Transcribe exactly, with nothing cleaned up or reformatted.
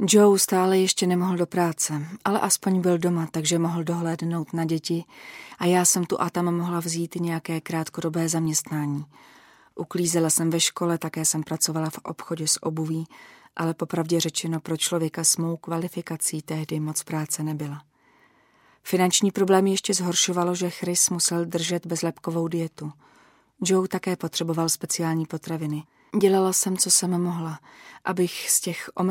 Joe stále ještě nemohl do práce, ale aspoň byl doma, takže mohl dohlédnout na děti a já jsem tu a tam mohla vzít nějaké krátkodobé zaměstnání. Uklízela jsem ve škole, také jsem pracovala v obchodě s obuví, ale popravdě řečeno pro člověka s mou kvalifikací tehdy moc práce nebyla. Finanční problémy ještě zhoršovalo, že Chris musel držet bezlepkovou dietu. Joe také potřeboval speciální potraviny. Dělala jsem, co jsem mohla, abych z těch